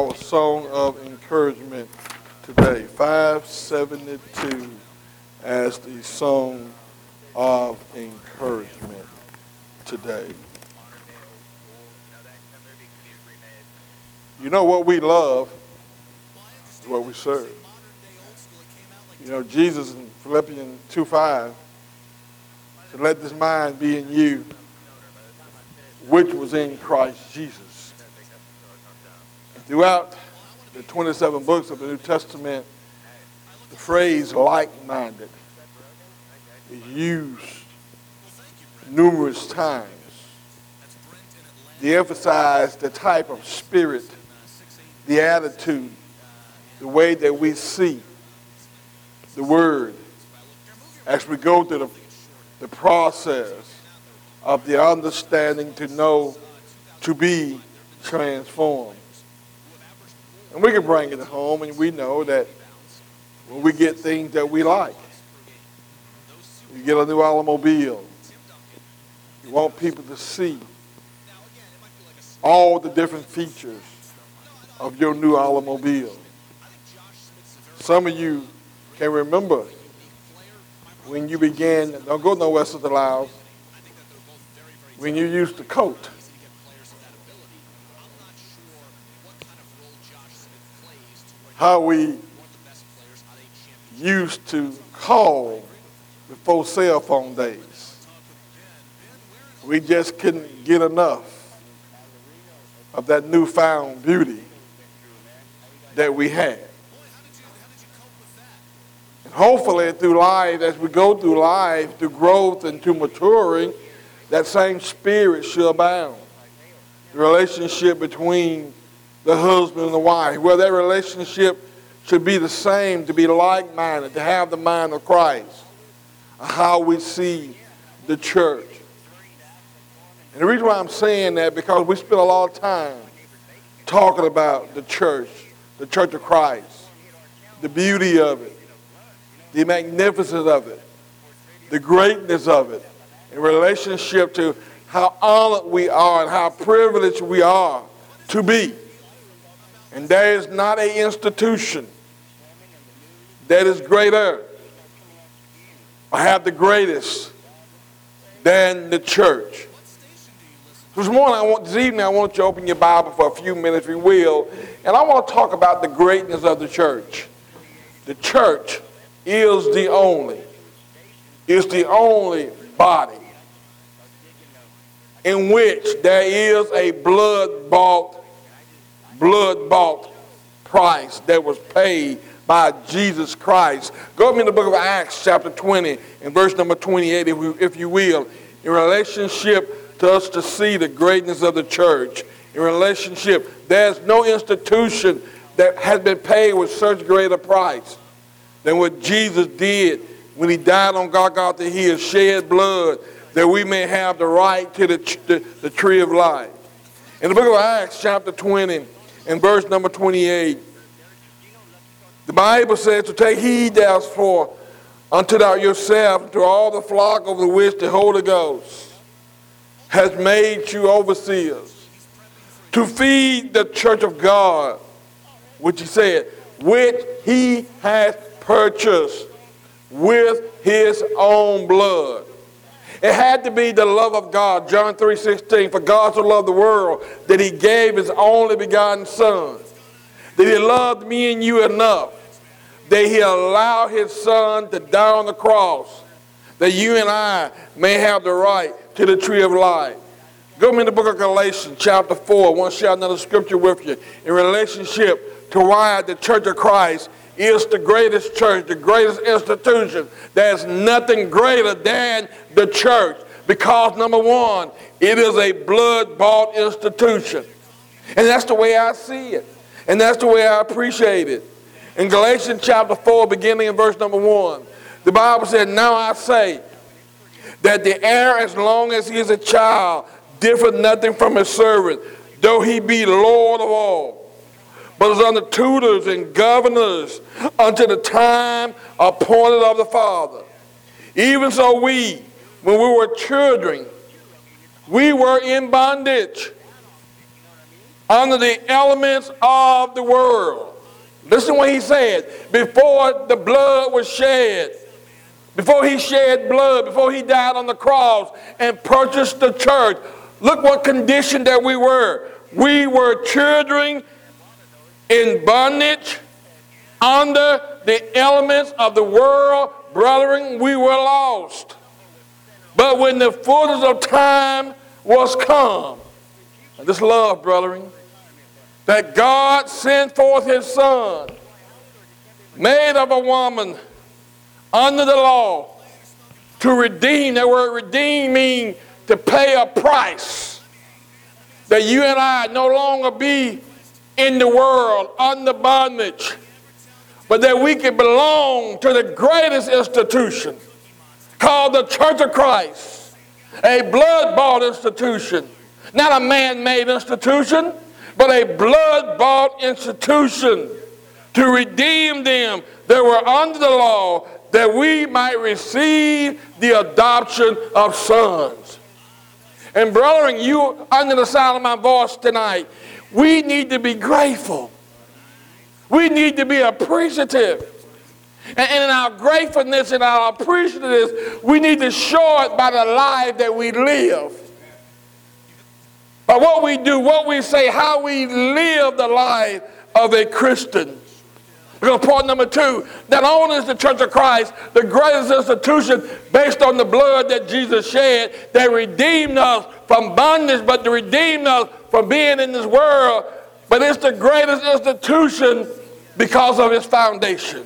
our song of encouragement today. 572 as the song of encouragement today. You know what we love is what we serve. You know, Jesus in Philippians 2:5 said, "Let this mind be in you, which was in Christ Jesus." And throughout the 27 books of the New Testament, the phrase like-minded is used numerous times to emphasize the type of spirit, the attitude, the way that we see the word as we go through the process of the understanding to know, to be transformed. And we can bring it home, and we know that when we get things that we like, you get a new automobile, you want people to see all the different features of your new automobile. Some of you can remember when you began, don't go nowhere, Sister Lyles, when you used the coat. How we used to call before cell phone days. We just couldn't get enough of that newfound beauty that we had. And hopefully through life, as we go through life, through growth and through maturing, that same spirit should abound. The relationship between the husband and the wife, where that relationship should be the same, to be like-minded, to have the mind of Christ, how we see the church. And the reason why I'm saying that, because we spend a lot of time talking about the church of Christ, the beauty of it, the magnificence of it, the greatness of it, in relationship to how honored we are and how privileged we are to be. And there is not an institution that is greater or have the greatest than the church. This evening I want you to open your Bible for a few minutes, if you will, and I want to talk about the greatness of the church. The church is the only body in which there is a blood-bought price that was paid by Jesus Christ. Go with me in the book of Acts, chapter 20, and verse number 28, if you will, in relationship to us to see the greatness of the church. In relationship, there's no institution that has been paid with such great a price than what Jesus did when he died on Golgotha. He has shed blood that we may have the right to the tree of life. In the book of Acts, chapter 20, and verse number 28, the Bible says, "To take heed therefore unto thou yourself, to all the flock over which the Holy Ghost has made you overseers, to feed the church of God," which he said, "which he has purchased with his own blood." It had to be the love of God. John 3:16, "For God so loved the world that he gave his only begotten Son, that he loved me and you enough, that he allowed his Son to die on the cross, that you and I may have the right to the tree of life." Go with me in the book of Galatians, chapter 4. I want to share another scripture with you in relationship to why the church of Christ is the greatest church, the greatest institution. There's nothing greater than the church, because number one, it is a blood-bought institution. And that's the way I see it. And that's the way I appreciate it. In Galatians chapter 4, beginning in verse number 1, the Bible said, "Now I say that the heir, as long as he is a child, differeth nothing from his servant, though he be Lord of all, but is under tutors and governors unto the time appointed of the Father. Even so we, when we were children, we were in bondage under the elements of the world. Listen what he said. Before the blood was shed, before he shed blood, before he died on the cross and purchased the church, look what condition that we were. We were children in bondage under the elements of the world. Brethren, we were lost. But when the fullness of time was come, and this love, brethren, that God sent forth his Son, made of a woman under the law, to redeem. That word redeem means to pay a price. That you and I no longer be in the world under bondage, but that we can belong to the greatest institution called the Church of Christ, a blood-bought institution, not a man-made institution, but a blood-bought institution to redeem them that were under the law, that we might receive the adoption of sons. And brethren, you under the sound of my voice tonight, we need to be grateful. We need to be appreciative. And in our gratefulness and our appreciativeness, we need to show it by the life that we live. By what we do, what we say, how we live the life of a Christian. Because point number 2, not only is the Church of Christ the greatest institution based on the blood that Jesus shed that redeemed us from bondage, but to redeem us from being in this world, but it's the greatest institution because of its foundation.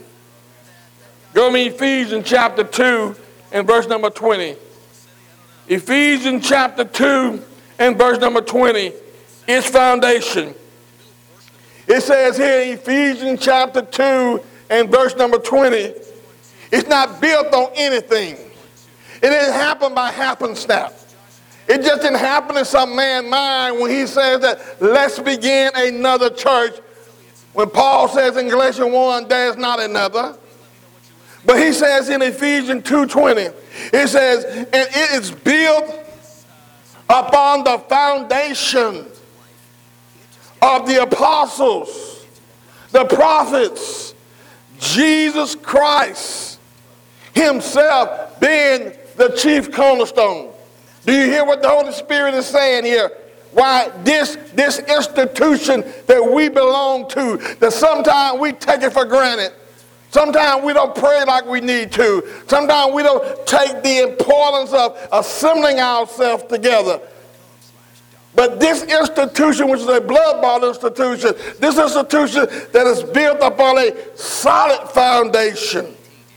Go to Ephesians chapter 2 and verse number 20. Ephesians chapter 2 and verse number 20, its foundation. It says here in Ephesians chapter 2 and verse number 20, it's not built on anything. It didn't happen by happenstance. It just didn't happen in some man's mind when he says that let's begin another church. When Paul says in Galatians 1, there's not another. But he says in Ephesians 2:20, it says, and it is built upon the foundation of the apostles, the prophets, Jesus Christ himself being the chief cornerstone. Do you hear what the Holy Spirit is saying here? Why this institution that we belong to, that sometimes we take it for granted. Sometimes we don't pray like we need to. Sometimes we don't take the importance of assembling ourselves together. But this institution, which is a blood-bought institution, this institution that is built upon a solid foundation,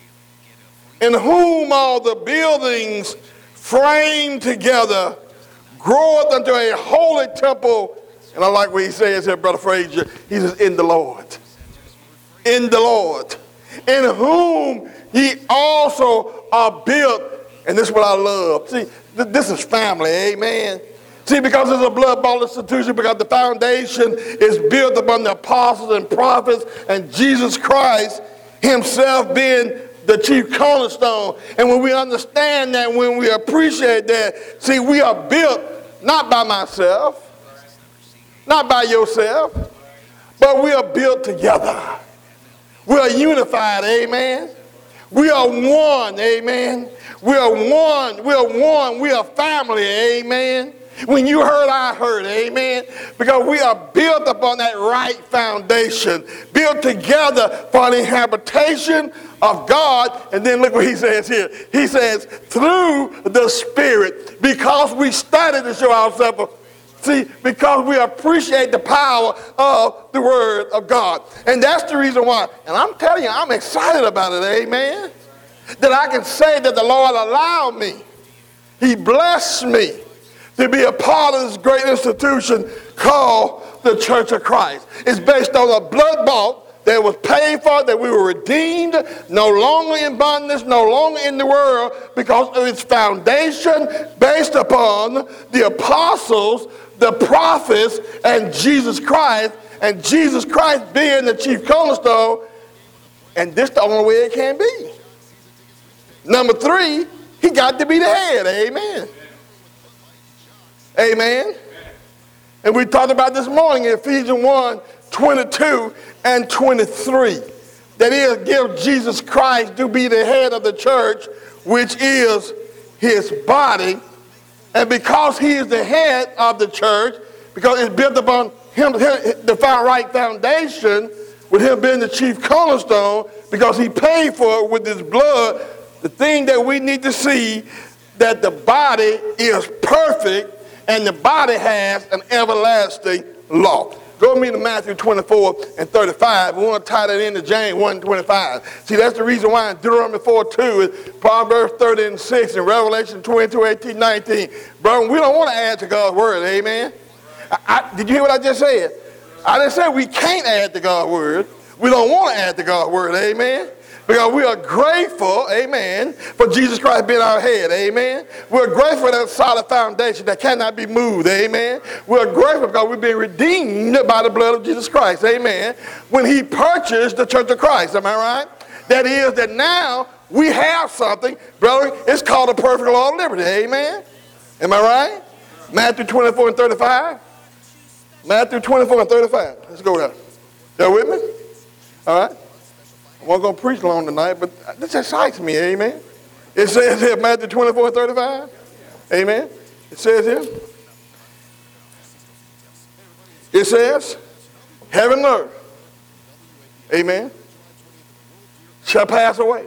in whom all the buildings framed together groweth unto a holy temple. And I like what he says here, Brother Frazier. He says, in the Lord. In the Lord. In whom ye also are built. And this is what I love. See, this is family, amen. See, because it's a blood-bought institution, because the foundation is built upon the apostles and prophets and Jesus Christ himself being the chief cornerstone. And when we understand that, when we appreciate that, see, we are built not by myself, not by yourself, but we are built together. We are unified, amen. We are one, amen. We are one, we are one, we are family, amen. When you heard, I heard, amen. Because we are built upon that right foundation, built together for the habitation of God. And then look what he says here. He says, through the Spirit, because we study to show ourselves, see, because we appreciate the power of the Word of God. And that's the reason why. And I'm telling you, I'm excited about it, amen. That I can say that the Lord allowed me. He blessed me to be a part of this great institution called the Church of Christ. It's based on a blood bought that was paid for, that we were redeemed, no longer in bondage, no longer in the world, because of its foundation based upon the apostles, the prophets, and Jesus Christ being the chief cornerstone. And this is the only way it can be. Number 3, he got to be the head, amen. Amen. And we talked about this morning in Ephesians 1, 22 and 23. That is, give Jesus Christ to be the head of the church, which is his body. And because he is the head of the church, because it's built upon him, the right foundation, with him being the chief cornerstone, because he paid for it with his blood, the thing that we need to see, that the body is perfect and the body has an everlasting law. Go with me to Matthew 24 and 35. We want to tie that into James 1:25. See, that's the reason why in Deuteronomy 4:2, Proverbs 30 and 6, and Revelation 22, 18, 19. Brother, we don't want to add to God's word, amen? Did you hear what I just said? I didn't say we can't add to God's word. We don't want to add to God's word, amen? Because we are grateful, amen, for Jesus Christ being our head, amen. We're grateful for that solid foundation that cannot be moved, amen. We're grateful because we've been redeemed by the blood of Jesus Christ, amen, when he purchased the church of Christ, am I right? That is that now we have something, brother, it's called the perfect law of liberty, amen. Am I right? Matthew 24 and 35. Matthew 24 and 35. Let's go there. Y'all with me? All right. I wasn't going to preach long tonight, but this excites me, amen. It says here, Matthew 24 and 35. Amen. It says here. It says, heaven and earth, amen, shall pass away.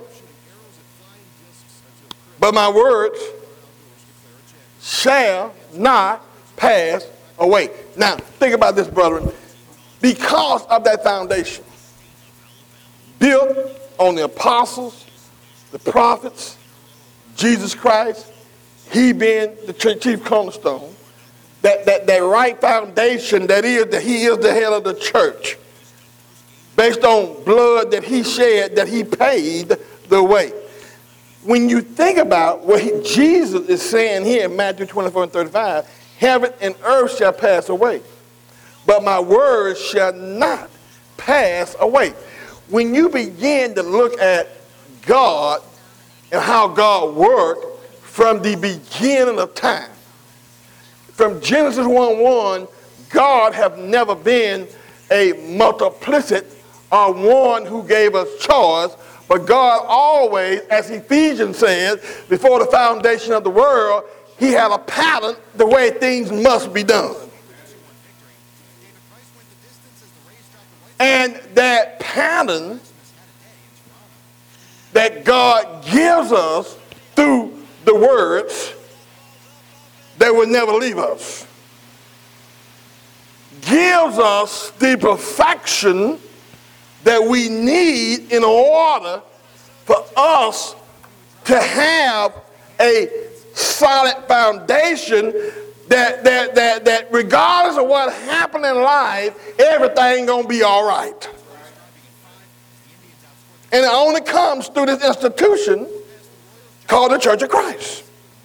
But my words shall not pass away. Now, think about this, brethren. Because of that foundation, built on the apostles, the prophets, Jesus Christ, he being the chief cornerstone, that right foundation that is that he is the head of the church, based on blood that he shed, that he paid the way. When you think about what Jesus is saying here in Matthew 24 and 35, heaven and earth shall pass away, but my words shall not pass away. When you begin to look at God and how God worked from the beginning of time, from Genesis 1:1, God have never been a multiplicity or one who gave us choice, but God always, as Ephesians says, before the foundation of the world, he had a pattern the way things must be done. And that pattern that God gives us through the words that will never leave us, gives us the perfection that we need in order for us to have a solid foundation that regardless of what happened in life, everything gonna be all right. And it only comes through this institution called the Church of Christ.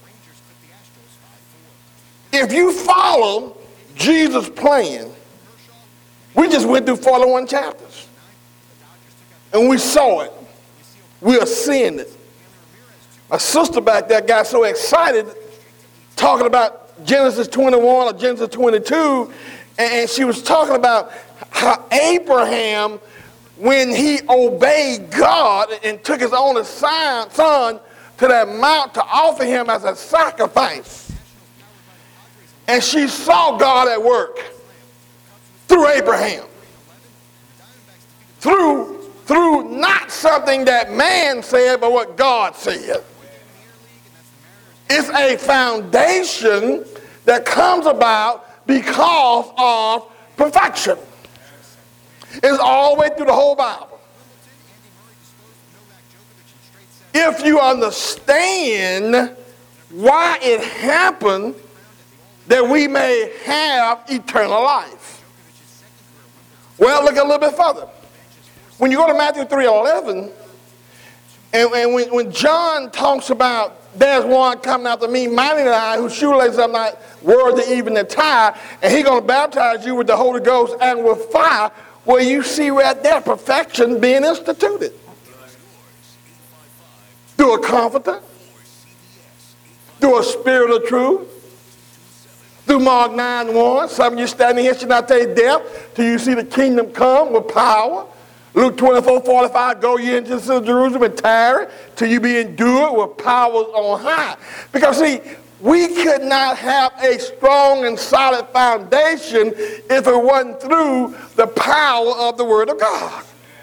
If you follow Jesus' plan, we just went through 41 chapters. And we saw it. We are seeing it. My sister back there got so excited talking about Genesis 21 or Genesis 22, and she was talking about how Abraham, when he obeyed God and took his only son to that mount to offer him as a sacrifice, and she saw God at work through Abraham, through not something that man said, but what God said. It's a foundation that comes about because of perfection. It's all the way through the whole Bible. If you understand why it happened, that we may have eternal life. Well, look a little bit further. When you go to Matthew 3:11, and when John talks about there's one coming after me, mightier than I, whose shoelaces I'm not worthy even to tie, and he's going to baptize you with the Holy Ghost and with fire, well, you see right there perfection being instituted. Through a comforter, through a spirit of truth, Through Mark 9:1, some of you standing here should not taste death till you see the kingdom come with power. Luke 24:45, go ye into Jerusalem and tarry till you be endured with powers on high. Because see, we could not have a strong and solid foundation if it wasn't through the power of the Word of God.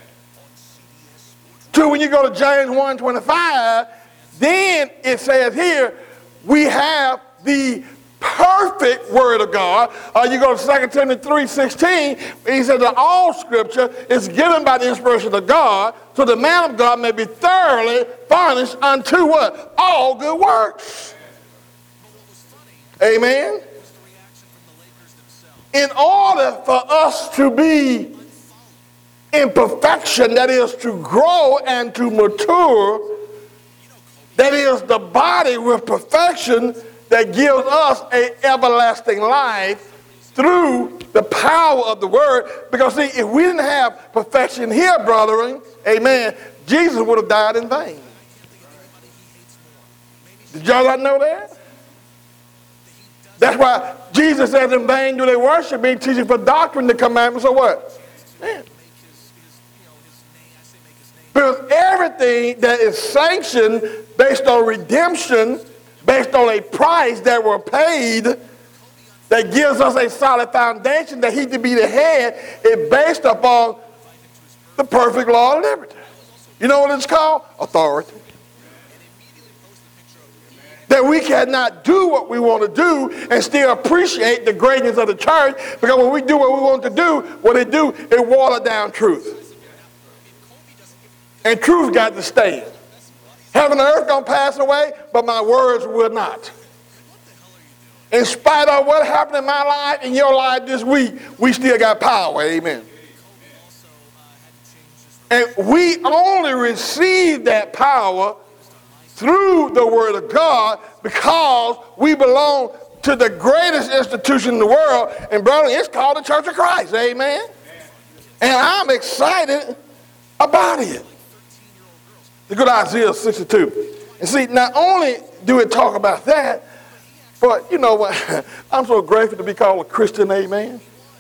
So when you go to James 1:25, then it says here, we have the perfect Word of God. You go to 2 Timothy 3:16, he says that all Scripture is given by the inspiration of God, so the man of God may be thoroughly furnished unto what? All good works. Amen. In order for us to be in perfection, that is to grow and to mature, that is the body with perfection that gives us an everlasting life through the power of the Word. Because see, if we didn't have perfection here, brethren, amen, Jesus would have died in vain. Did y'all not know that? That's why Jesus says, in vain do they worship me, teaching for doctrine the commandments of what? Man. Because everything that is sanctioned based on redemption, based on a price that were paid, that gives us a solid foundation that he to be the head, is based upon the perfect law of liberty. You know what it's called? Authority. That we cannot do what we want to do and still appreciate the greatness of the church, because when we do what we want to do, what it do, it water down truth. And truth got to stay. Heaven and earth gonna pass away, but my words will not. In spite of what happened in my life and your life this week, we still got power. Amen. And we only receive that power through the Word of God because we belong to the greatest institution in the world. And brother, it's called the Church of Christ. Amen. And I'm excited about it. Let's go to Isaiah 62. And see, not only do it talk about that, but you know what? I'm so grateful to be called a Christian, amen.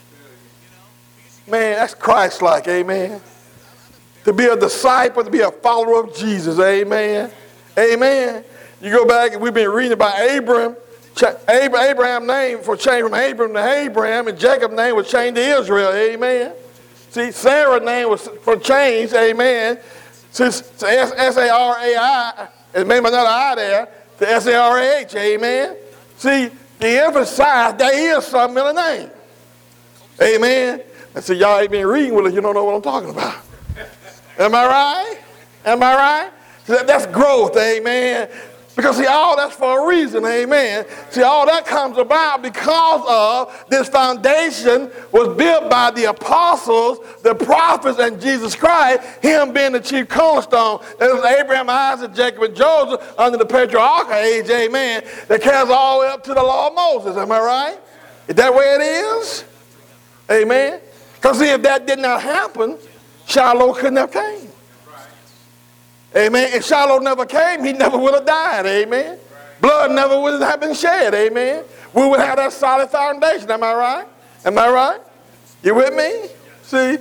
Man, that's Christ-like, amen. To be a disciple, to be a follower of Jesus, amen. Amen. You go back and we've been reading about Abraham. Abraham's name for change from Abram to Abraham, and Jacob's name was changed to Israel, amen. See, Sarah's name was for change, amen. Since S-A-R-A-I, and maybe another I there, to S-A-R-A-H, amen. See, the emphasize there is something in the name. Amen. And see, y'all ain't been reading with us, you don't know what I'm talking about. Am I right? Am I right? That's growth, amen. Because see, all that's for a reason, amen. See, all that comes about because of this foundation was built by the apostles, the prophets, and Jesus Christ, him being the chief cornerstone. That was Abraham, Isaac, Jacob, and Joseph under the patriarchal age, amen, that carries all the way up to the law of Moses, am I right? Is that where it is? Amen. Because see, if that did not happen, Shiloh couldn't have came. Amen. If Shiloh never came, he never would have died. Amen. Blood never would have been shed. Amen. We would have that solid foundation. Am I right? Am I right? You with me? See?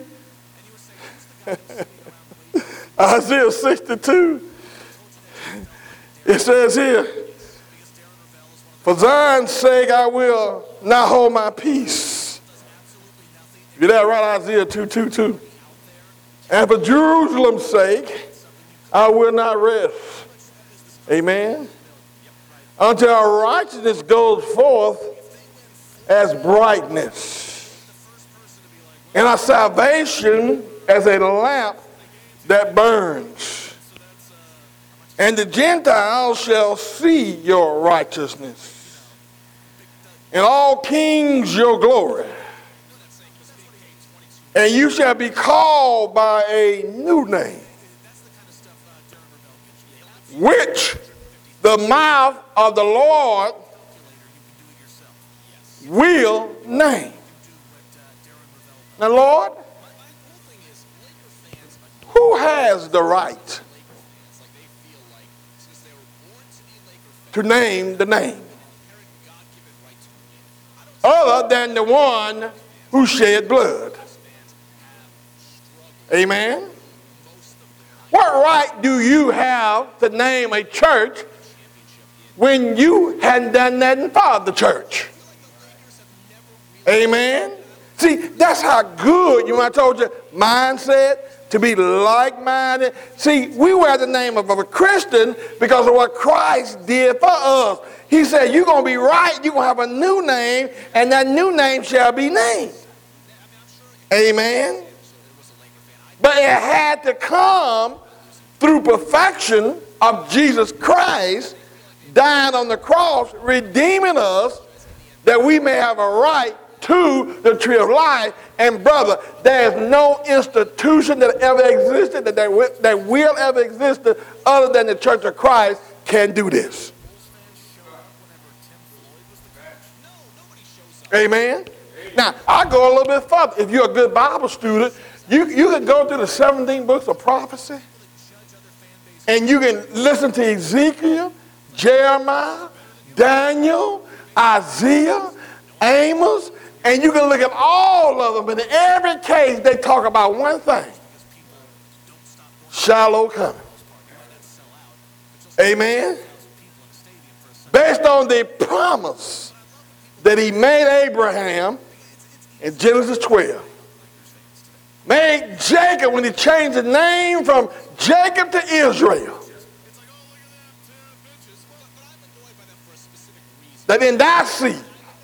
Isaiah 62. It says here, for Zion's sake I will not hold my peace. You that right? Isaiah 2:2. And for Jerusalem's sake I will not rest. Amen. Until our righteousness goes forth as brightness, and our salvation as a lamp that burns. And the Gentiles shall see your righteousness, and all kings your glory. And you shall be called by a new name, which the mouth of the Lord will name. Now, Lord, who has the right to name the name? than the one who shed blood. Amen. What right do you have to name a church when you hadn't done nothing for the church? Amen. See, that's how good, I told you, mindset, to be like-minded. See, we wear the name of a Christian because of what Christ did for us. He said, you're going to be right, you're going to have a new name, and that new name shall be named. Amen. But it had to come through perfection of Jesus Christ dying on the cross, redeeming us, that we may have a right to the tree of life. And brother, there is no institution that ever existed, that will ever exist other than the Church of Christ can do this. Amen. Now, I go a little bit further. If you're a good Bible student, you can go through the 17 books of prophecy, and you can listen to Ezekiel, Jeremiah, Daniel, Isaiah, Amos, and you can look at all of them, but in every case they talk about one thing: Shiloh coming. Amen. Based on the promise that he made Abraham in Genesis 12. Made Jacob when he changed the name from Jacob to Israel. That in thy seed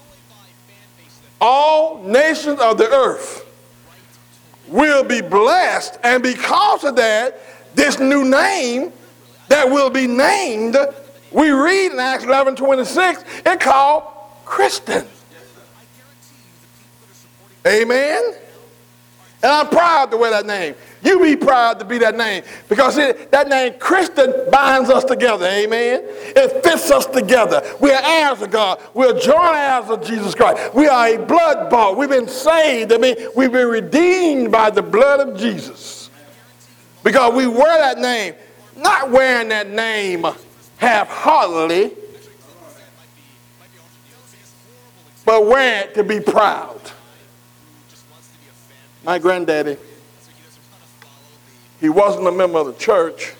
all nations of the earth will be blessed, and because of that, this new name that will be named, we read in Acts 11:26, it's called Christian. Amen. And I'm proud to wear that name. You be proud to be that name, because that name Christian binds us together. Amen. It fits us together. We are heirs of God. We are joint heirs of Jesus Christ. We are a blood bought. We've been saved. We've been redeemed by the blood of Jesus, because we wear that name, not wearing that name half-heartedly, but wearing it to be proud. My granddaddy, he wasn't a member of the church,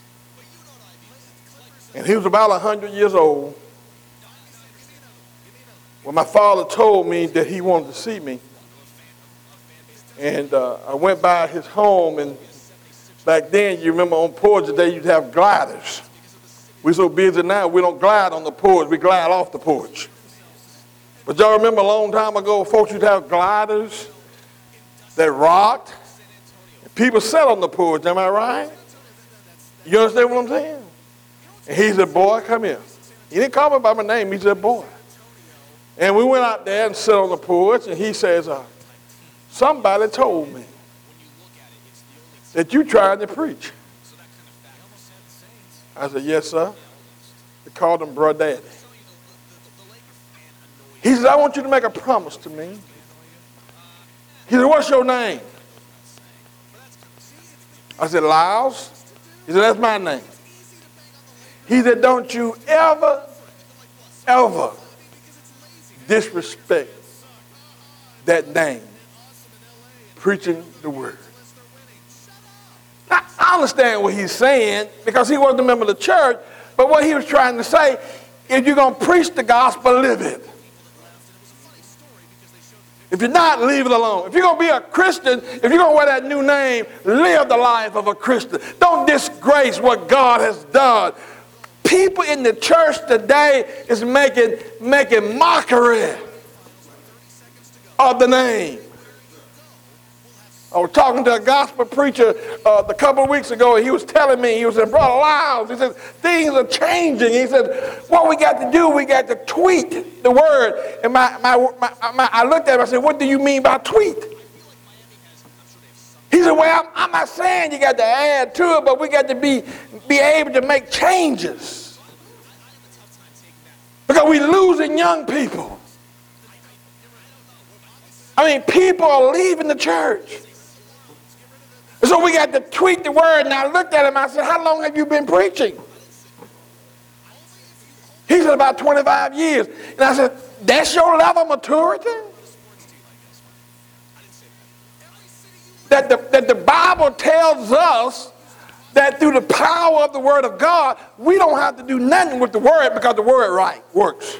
and he was about 100 years old when my father told me that he wanted to see me. And I went by his home, and back then, you remember on porch today, you'd have gliders. We're so busy now, we don't glide on the porch, we glide off the porch. But y'all remember a long time ago, folks used to have gliders that rocked. People sat on the porch, am I right? You understand what I'm saying? And he said, boy, come here. He didn't call me by my name, he said, boy. And we went out there and sat on the porch, and he says, somebody told me that you tried to preach. I said, yes, sir. They called him Bro Daddy. He said, I want you to make a promise to me. He said, what's your name? I said, Lyles. He said, that's my name. He said, don't you ever disrespect that name, preaching the word. Now, I understand what he's saying, because he wasn't a member of the church, but what he was trying to say, if you're going to preach the gospel, live it. If you're not, leave it alone. If you're going to be a Christian, if you're going to wear that new name, live the life of a Christian. Don't disgrace what God has done. People in the church today is making mockery of the name. I was talking to a gospel preacher a couple of weeks ago, and he was telling me, he was saying, Brother Lyles, he said, things are changing. He said, what we got to do, we got to tweet the word. And I looked at him, I said, what do you mean by tweet? He said, well, I'm not saying you got to add to it, but we got to be able to make changes. Because we're losing young people. I mean, people are leaving the church. So we got to tweak the word. And I looked at him, I said, how long have you been preaching? He said, about 25 years. And I said, that's your level of maturity? that the Bible tells us that through the power of the Word of God, we don't have to do nothing with the Word because the Word works.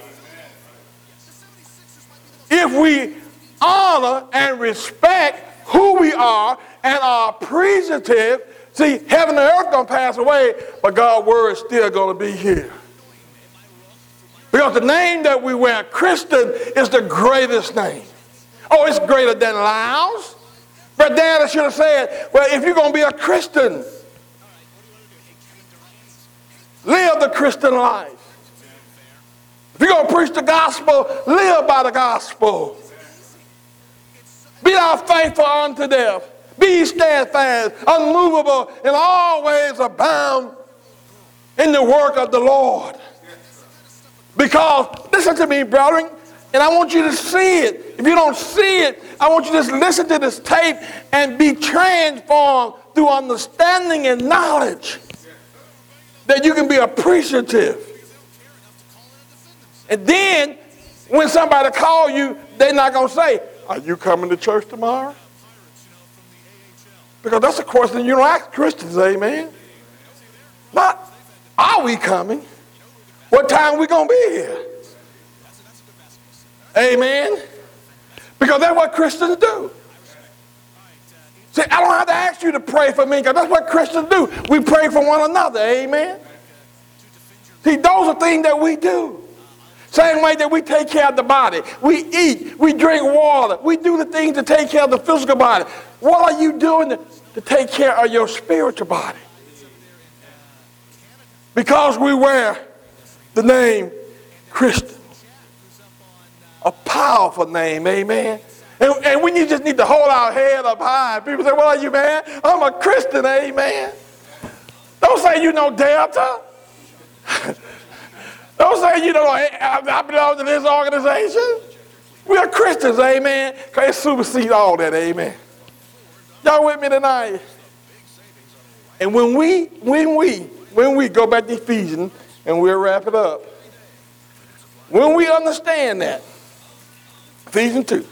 If we honor and respect who we are and are appreciative, see, heaven and earth going to pass away, but God's Word is still going to be here. Because the name that we wear, Christian, is the greatest name. Oh, it's greater than Lyles. But Dad should have said, well, if you're going to be a Christian, live the Christian life. If you're going to preach the gospel, live by the gospel. Be thou faithful unto death. Be steadfast, unmovable, and always abound in the work of the Lord. Because, listen to me, brethren, and I want you to see it. If you don't see it, I want you to just listen to this tape and be transformed through understanding and knowledge that you can be appreciative. And then, when somebody calls you, they're not going to say, are you coming to church tomorrow? Because that's a question you don't ask Christians, amen? Not, are we coming? What time we going to be here? Amen? Because that's what Christians do. See, I don't have to ask you to pray for me because that's what Christians do. We pray for one another, amen? See, those are things that we do. Same way that we take care of the body. We eat, we drink water, we do the things to take care of the physical body. What are you doing to take care of your spiritual body? Because we wear the name Christian. A powerful name, amen. And we just need to hold our head up high. People say, what are you, man? I'm a Christian, amen. Don't say you know Delta. Don't say you know I belong to this organization. We are Christians, amen. Because it supersedes all that, amen. Y'all with me tonight? And when we go back to Ephesians, and we'll wrap it up. When we understand that, Ephesians 2,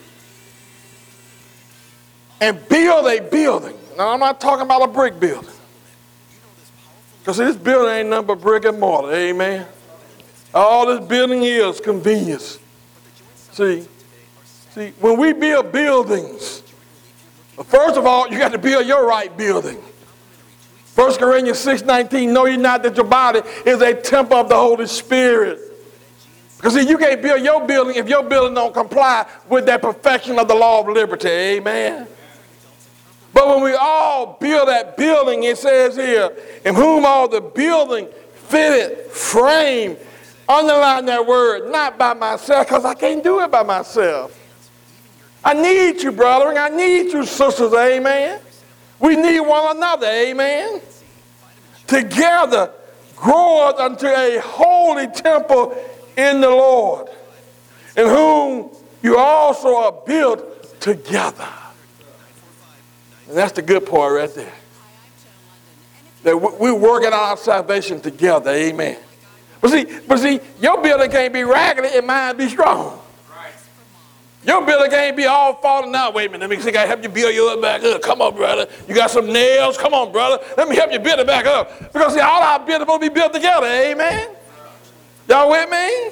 and build a building. Now, I'm not talking about a brick building. Because this building ain't nothing but brick and mortar, amen. All this building is convenience. See, when we build buildings, first of all, you got to build your right building. 1 Corinthians 6:19, know ye not that your body is a temple of the Holy Spirit. Because see, you can't build your building if your building don't comply with that perfection of the law of liberty, amen. But when we all build that building, it says here, in whom all the building fitted, frame, underline that word, not by myself, because I can't do it by myself. I need you, brethren. I need you, sisters, amen. We need one another, amen. Together, grow us unto a holy temple in the Lord, in whom you also are built together. And that's the good part right there. That we're working out our salvation together, amen. But see, your building can't be raggedy and mine be strong. Your building can't be all falling out. Wait a minute, let me see, I help you build yours back up. Come on, brother. You got some nails? Come on, brother. Let me help you build it back up. Because see, all our buildings will be built together, amen. Y'all with me?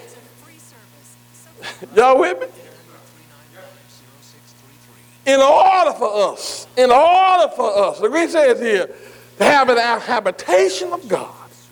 Y'all with me? In order for us, the Greek says here, to have an habitation of God.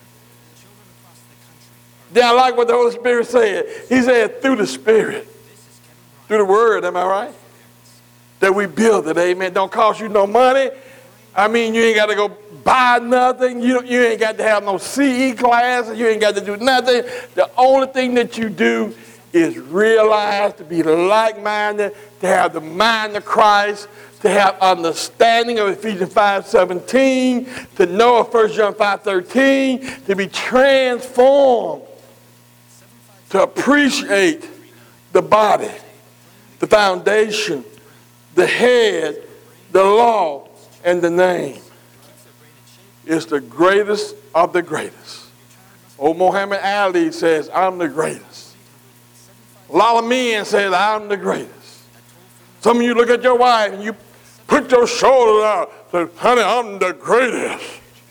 Then I like what the Holy Spirit said. He said, through the Spirit, through the Word, am I right? That we build it, amen. Don't cost you no money. I mean, you ain't got to go buy nothing. You ain't got to have no CE classes. You ain't got to do nothing. The only thing that you do is realize to be like-minded, to have the mind of Christ, to have understanding of Ephesians 5:17, to know of 1 John 5:13, to be transformed, to appreciate the body, the foundation, the head, the law, and the name. It's the greatest of the greatest. Old Muhammad Ali says, I'm the greatest. A lot of men say, I'm the greatest. Some of you look at your wife and you Put your shoulders out. Say, honey, I'm the greatest.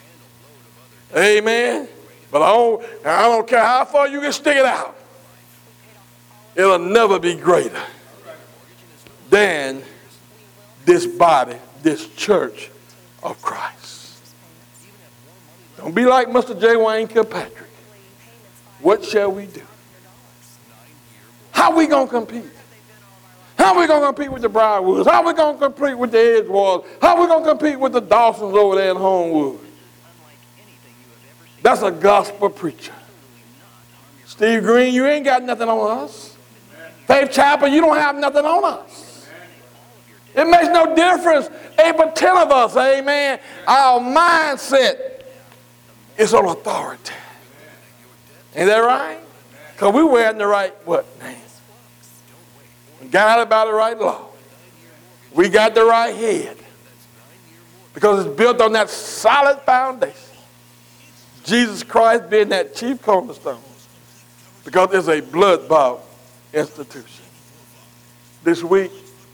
Amen. But I don't care how far you can stick it out. It'll never be greater than this body, this church of Christ. Don't be like Mr. J. Wayne Kilpatrick. What shall we do? How we going to compete? How we going to compete with the Briarwoods? How we going to compete with the Edgewards? How we going to compete with the Dawsons over there in Homewood? That's a gospel preacher. Steve Green, you ain't got nothing on us. Faith Chapel, you don't have nothing on us. It makes no difference. 8 but 10 of us, amen. Our mindset is on authority. Ain't that right? Because we wearing the right what name? We got it by the right law. We got the right head. Because it's built on that solid foundation. Jesus Christ being that chief cornerstone. Because it's a blood-bought institution. This week,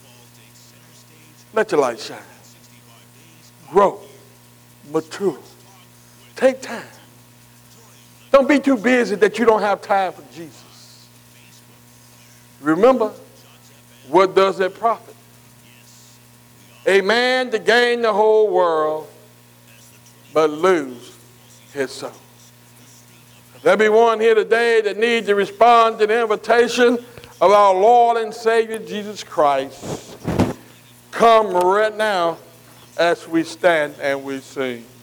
let your light shine. Grow. Mature. Take time. Don't be too busy that you don't have time for Jesus. Remember, what does it profit? A man to gain the whole world, but lose his soul. There be one here today that needs to respond to the invitation of our Lord and Savior Jesus Christ. Come right now as we stand and we sing.